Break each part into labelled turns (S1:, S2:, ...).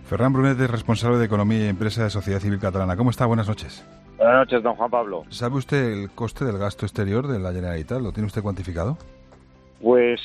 S1: Ferran Brunet es responsable de Economía y Empresa de Sociedad Civil Catalana. ¿Cómo está? Buenas noches.
S2: Buenas noches, don Juan Pablo.
S1: ¿Sabe usted el coste del gasto exterior de la Generalitat? ¿Lo tiene usted cuantificado?
S2: Pues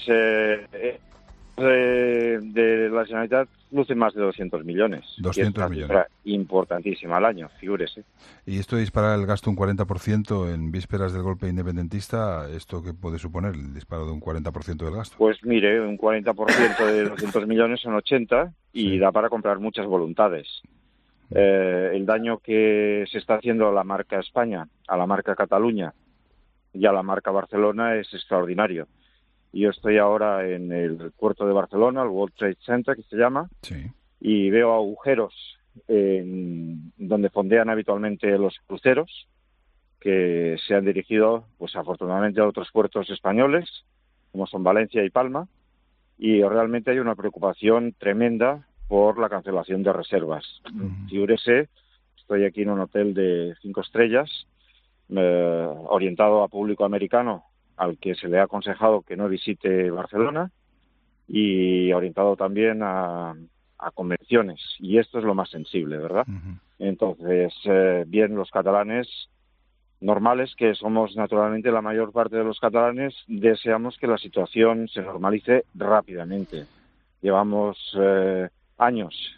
S2: de la Generalitat luce más de 200 millones.
S1: 200
S2: millones.
S1: millones.
S2: Importantísima al año, figúrese.
S1: Y esto de disparar el gasto un 40% en vísperas del golpe independentista, ¿esto qué puede suponer, el disparo de un 40% del gasto?
S2: Pues mire, un 40% de 200 millones son 80 y da para comprar muchas voluntades. El daño que se está haciendo a la marca España, a la marca Cataluña y a la marca Barcelona es extraordinario. Yo estoy ahora en el puerto de Barcelona, el World Trade Center, que se llama, y veo agujeros donde fondean habitualmente los cruceros, que se han dirigido, pues afortunadamente, a otros puertos españoles, como son Valencia y Palma, y realmente hay una preocupación tremenda por la cancelación de reservas. Figúrese, estoy aquí en un hotel de 5 estrellas, orientado a público americano, al que se le ha aconsejado que no visite Barcelona, y orientado también a convenciones, y esto es lo más sensible, ¿verdad? Entonces, bien, los catalanes normales, que somos naturalmente la mayor parte de los catalanes, deseamos que la situación se normalice rápidamente. Llevamos años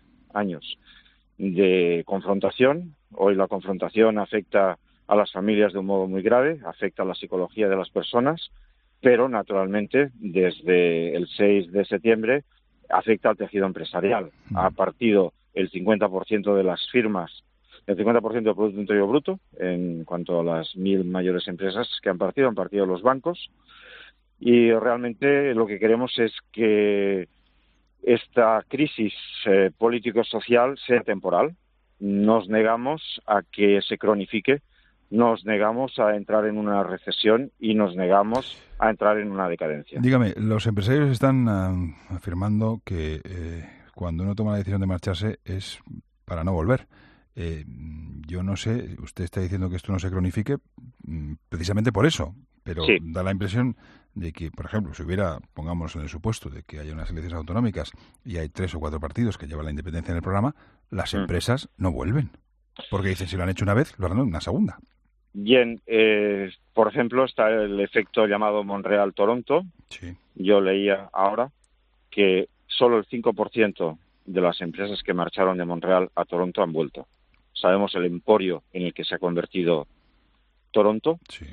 S2: de confrontación. Hoy la confrontación afecta a las familias de un modo muy grave, afecta a la psicología de las personas, pero naturalmente desde el 6 de septiembre afecta al tejido empresarial. Ha partido el 50% de las firmas, el 50% del Producto Interior Bruto, en cuanto a las 1.000 mayores empresas que han partido los bancos, y realmente lo que queremos es que esta crisis político-social sea temporal. Nos negamos a que se cronifique, nos negamos a entrar en una recesión y nos negamos a entrar en una decadencia.
S1: Dígame, los empresarios están afirmando que cuando uno toma la decisión de marcharse es para no volver. Yo no sé, usted está diciendo que esto no se cronifique precisamente por eso, pero da la impresión de que, por ejemplo, si hubiera, pongamos en el supuesto de que haya unas elecciones autonómicas y hay 3 o 4 partidos que llevan la independencia en el programa, las empresas no vuelven. Porque dicen, si lo han hecho una vez, lo harán una segunda.
S2: Bien, por ejemplo, está el efecto llamado Montreal-Toronto.
S1: Sí.
S2: Yo leía ahora que solo el 5% de las empresas que marcharon de Montreal a Toronto han vuelto. Sabemos el emporio en el que se ha convertido Toronto.
S1: Sí.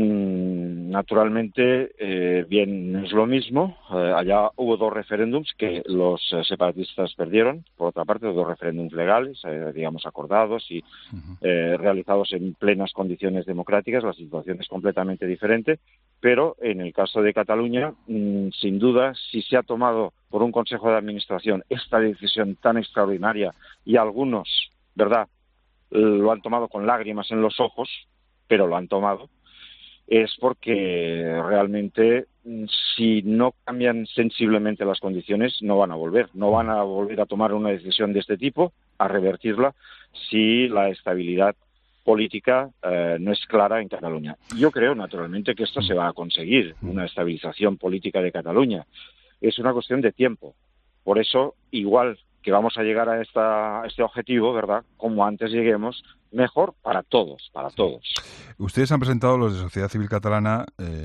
S2: Naturalmente, bien, no es lo mismo. Allá hubo 2 referéndums que los separatistas perdieron. Por otra parte, 2 referéndums legales, digamos, acordados y realizados en plenas condiciones democráticas. La situación es completamente diferente. Pero en el caso de Cataluña, sin duda, si se ha tomado por un Consejo de Administración esta decisión tan extraordinaria, y algunos, ¿verdad?, lo han tomado con lágrimas en los ojos, pero lo han tomado, es porque realmente si no cambian sensiblemente las condiciones no van a volver a tomar una decisión de este tipo, a revertirla, si la estabilidad política no es clara en Cataluña. Yo creo naturalmente que esto se va a conseguir, una estabilización política de Cataluña. Es una cuestión de tiempo. Por eso, igual que vamos a llegar a este objetivo, ¿verdad?, como antes lleguemos, mejor para todos, para todos.
S1: Ustedes han presentado, los de Sociedad Civil Catalana,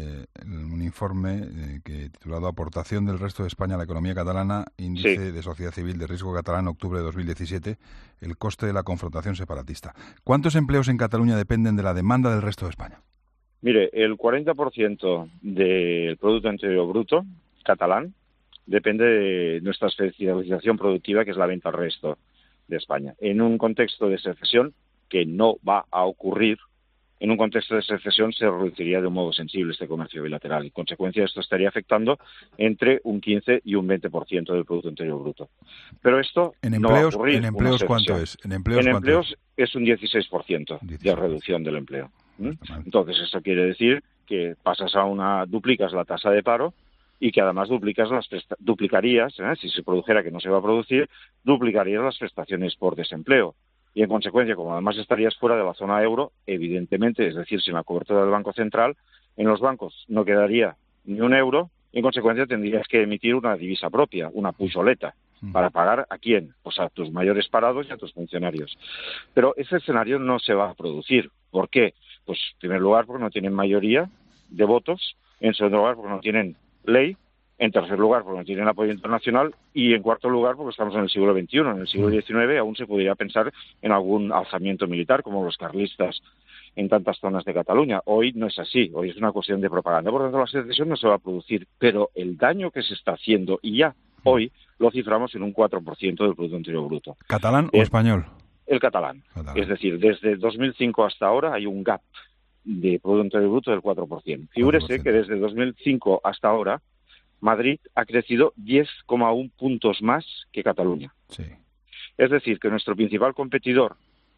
S1: un informe titulado Aportación del resto de España a la economía catalana, índice de Sociedad Civil de riesgo catalán, octubre de 2017, el coste de la confrontación separatista. ¿Cuántos empleos en Cataluña dependen de la demanda del resto de España?
S2: Mire, el 40% del Producto Interior Bruto catalán depende de nuestra especialización productiva, que es la venta al resto de España. En un contexto de secesión, que no va a ocurrir, en un contexto de secesión se reduciría de un modo sensible este comercio bilateral. En consecuencia, esto estaría afectando entre un 15 y un 20% del Producto Interior Bruto. Pero esto no va a ocurrir.
S1: ¿En empleos cuánto es?
S2: En empleos es un 16% de reducción del empleo. Entonces, eso quiere decir que duplicas la tasa de paro, y que además duplicarías, si se produjera, que no se va a producir, duplicarías las prestaciones por desempleo. Y en consecuencia, como además estarías fuera de la zona euro, evidentemente, es decir, sin la cobertura del Banco Central, en los bancos no quedaría ni un euro, y en consecuencia tendrías que emitir una divisa propia, una pucholeta. ¿Para pagar a quién? Pues a tus mayores parados y a tus funcionarios. Pero ese escenario no se va a producir. ¿Por qué? Pues en primer lugar porque no tienen mayoría de votos, en segundo lugar porque no tienen ley, en tercer lugar porque no tienen apoyo internacional y en cuarto lugar porque estamos en el siglo XXI. En el siglo XIX aún se podría pensar en algún alzamiento militar como los carlistas en tantas zonas de Cataluña. Hoy no es así, hoy es una cuestión de propaganda. Por lo tanto, la secesión no se va a producir, pero el daño que se está haciendo, y ya hoy lo ciframos en un 4% del Producto Interior Bruto.
S1: ¿Catalán o español?
S2: El catalán. Es decir, desde 2005 hasta ahora hay un gap de Producto Interior Bruto del 4%. Figúrese que desde 2005 hasta ahora Madrid ha crecido 10,1 puntos más que Cataluña.
S1: Sí.
S2: Es decir, que nuestro principal competidor,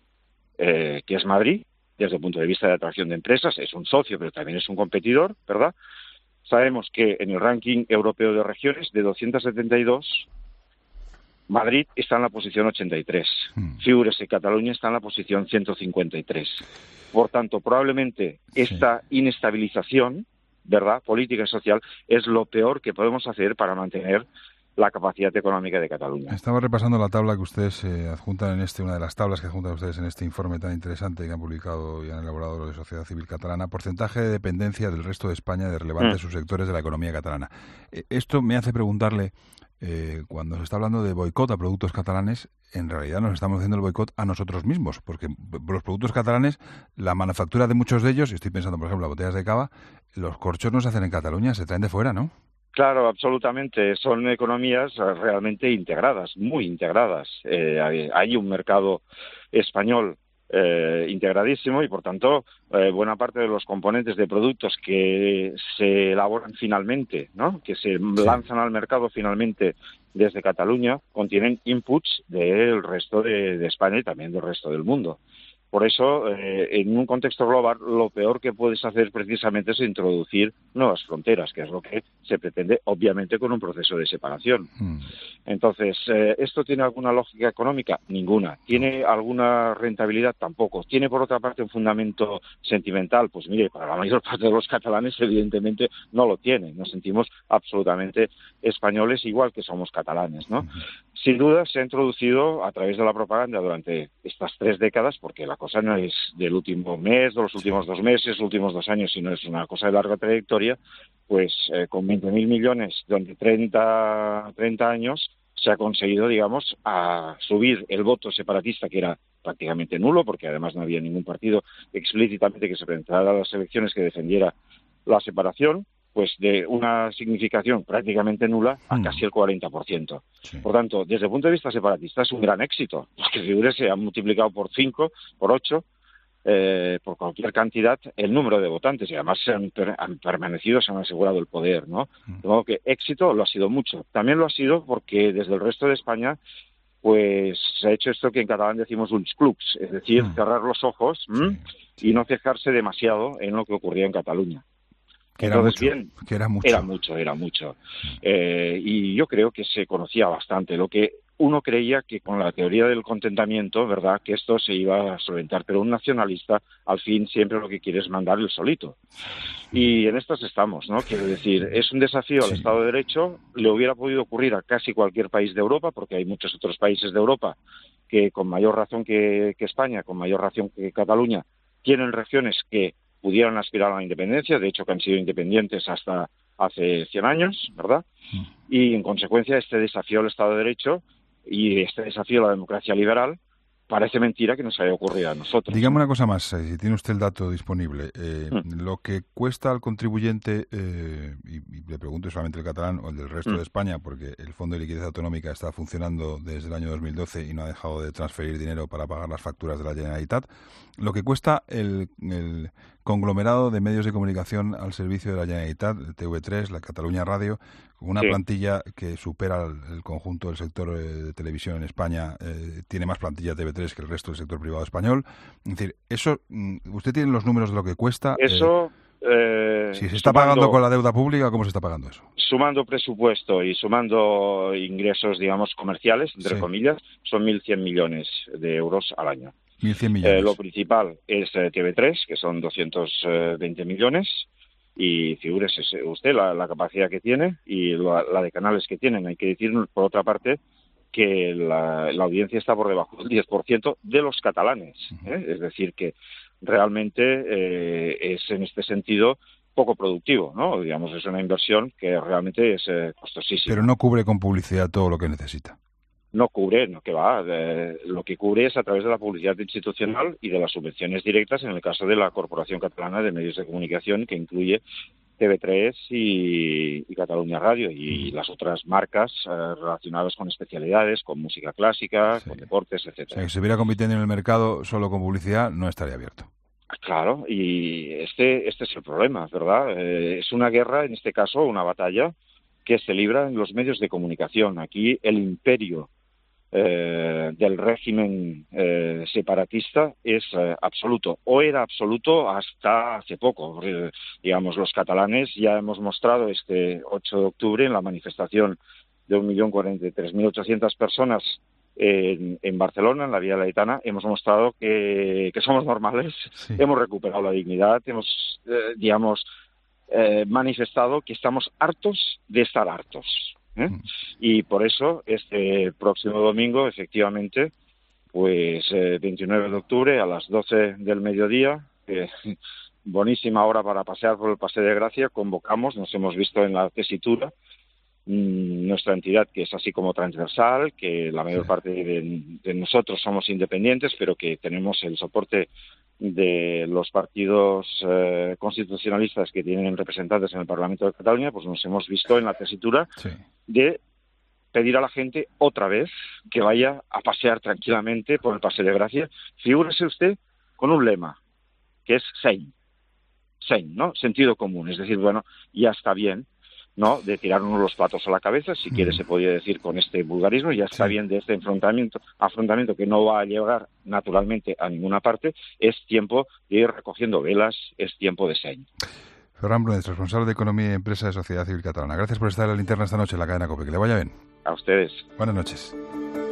S2: que es Madrid, desde el punto de vista de atracción de empresas, es un socio, pero también es un competidor, ¿verdad? Sabemos que en el ranking europeo de regiones, de 272, Madrid está en la posición 83. Figúrese, Cataluña está en la posición 153. Por tanto, probablemente esta inestabilización, ¿verdad?, política y social, es lo peor que podemos hacer para mantener la capacidad económica de Cataluña.
S1: Estaba repasando la tabla que ustedes adjuntan en una de las tablas que adjuntan ustedes en este informe tan interesante que han publicado y han elaborado los de Sociedad Civil Catalana, porcentaje de dependencia del resto de España de relevantes subsectores de la economía catalana. Esto me hace preguntarle, cuando se está hablando de boicot a productos catalanes, en realidad nos estamos haciendo el boicot a nosotros mismos, porque los productos catalanes, la manufactura de muchos de ellos, estoy pensando por ejemplo en botellas de cava, los corchos no se hacen en Cataluña, se traen de fuera, ¿no?
S2: Claro, absolutamente. Son economías realmente integradas, muy integradas. Hay un mercado español integradísimo y, por tanto, buena parte de los componentes de productos que se elaboran finalmente, ¿no?, que se lanzan al mercado finalmente desde Cataluña, contienen inputs del resto de España y también del resto del mundo. Por eso, en un contexto global, lo peor que puedes hacer precisamente es introducir nuevas fronteras, que es lo que se pretende, obviamente, con un proceso de separación. Entonces, ¿esto tiene alguna lógica económica? Ninguna. ¿Tiene alguna rentabilidad? Tampoco. ¿Tiene, por otra parte, un fundamento sentimental? Pues mire, para la mayor parte de los catalanes, evidentemente, no lo tiene. Nos sentimos absolutamente españoles, igual que somos catalanes, ¿no? Sin duda, se ha introducido a través de la propaganda durante estas 3 décadas, porque la cosa no es del último mes, de los últimos 2 meses, los últimos 2 años, sino es una cosa de larga trayectoria, pues con 20.000 millones durante 30 años se ha conseguido, digamos, a subir el voto separatista, que era prácticamente nulo, porque además no había ningún partido explícitamente que se presentara a las elecciones que defendiera la separación, pues de una significación prácticamente nula a casi el 40%. Sí. Por tanto, desde el punto de vista separatista es un gran éxito, porque figúrese, se han multiplicado por 5, por 8, por cualquier cantidad, el número de votantes, y además han permanecido, se han asegurado el poder, ¿no? De modo que éxito lo ha sido mucho. También lo ha sido porque desde el resto de España pues se ha hecho esto que en catalán decimos ulls clucs, es decir, cerrar los ojos y no fijarse demasiado en lo que ocurría en Cataluña.
S1: Que era mucho, bien, que era mucho.
S2: Era mucho. Y yo creo que se conocía bastante. Lo que uno creía que con la teoría del contentamiento, ¿verdad?, que esto se iba a solventar. Pero un nacionalista, al fin, siempre lo que quiere es mandar el solito. Y en estas estamos, ¿no? Quiero decir, es un desafío al Estado de Derecho. Le hubiera podido ocurrir a casi cualquier país de Europa, porque hay muchos otros países de Europa que, con mayor razón que España, con mayor razón que Cataluña, tienen regiones que pudieran aspirar a la independencia, de hecho que han sido independientes hasta hace 100 años, ¿verdad? Y en consecuencia este desafío al Estado de Derecho y este desafío a la democracia liberal parece mentira que nos haya ocurrido a nosotros.
S1: Dígame una cosa más, si tiene usted el dato disponible. Lo que cuesta al contribuyente, y le pregunto solamente el catalán o el del resto de España, porque el Fondo de Liquidez Autonómica está funcionando desde el año 2012 y no ha dejado de transferir dinero para pagar las facturas de la Generalitat, lo que cuesta el conglomerado de medios de comunicación al servicio de la Generalitat, el TV3, la Cataluña Radio, con una plantilla que supera el conjunto del sector de televisión en España, tiene más plantilla TV3 que el resto del sector privado español. Es decir, eso, ¿usted tiene los números de lo que cuesta?
S2: Eso...
S1: si se está pagando con la deuda pública, ¿cómo se está pagando eso?
S2: Sumando presupuesto y sumando ingresos, digamos, comerciales, entre comillas, son 1.100 millones de euros al año.
S1: 1.100 millones.
S2: Lo principal es TV3, que son 220 millones, y figúrese usted la capacidad que tiene y la de canales que tienen. Hay que decir, por otra parte, que la audiencia está por debajo del 10% de los catalanes. Es decir, que realmente es en este sentido poco productivo, ¿no? Digamos, es una inversión que realmente es costosísima.
S1: Pero no cubre con publicidad todo lo que necesita.
S2: No cubre, no que va. Lo que cubre es a través de la publicidad institucional y de las subvenciones directas en el caso de la Corporación Catalana de Medios de Comunicación, que incluye TV3 y Catalunya Radio y las otras marcas relacionadas con especialidades, con música clásica, con deportes, etcétera.
S1: O sea, que si estuviera compitiendo en el mercado solo con publicidad, no estaría abierto.
S2: Claro, y este es el problema, ¿verdad? Es una guerra, en este caso, una batalla que se libra en los medios de comunicación. Aquí el imperio del régimen separatista es absoluto, o era absoluto hasta hace poco. Digamos, los catalanes ya hemos mostrado este 8 de octubre en la manifestación de 1.043.800 personas en Barcelona, en la Vía Laietana, hemos mostrado que somos normales, hemos recuperado la dignidad, hemos, manifestado que estamos hartos de estar hartos. Y por eso, este próximo domingo, efectivamente, pues 29 de octubre a las 12 del mediodía, buenísima hora para pasear por el Paseo de Gracia, convocamos, nos hemos visto en la tesitura, nuestra entidad, que es así como transversal, que la mayor parte de nosotros somos independientes, pero que tenemos el soporte de los partidos constitucionalistas que tienen representantes en el Parlamento de Cataluña, pues nos hemos visto en la tesitura de pedir a la gente otra vez que vaya a pasear tranquilamente por el Paseo de Gracia. Figúrese usted con un lema, que es Seny, ¿no? Sentido común, es decir, bueno, ya está bien, ¿no?, de tirarnos los platos a la cabeza, si quiere se podría decir con este vulgarismo, ya está bien de este afrontamiento que no va a llegar naturalmente a ninguna parte. Es tiempo de ir recogiendo velas, es tiempo de Seny.
S1: Ferran Brunet, responsable de Economía y Empresa de Sociedad Civil Catalana. Gracias por estar en la linterna esta noche en la cadena COPE. Que le vaya bien.
S2: A ustedes.
S1: Buenas noches.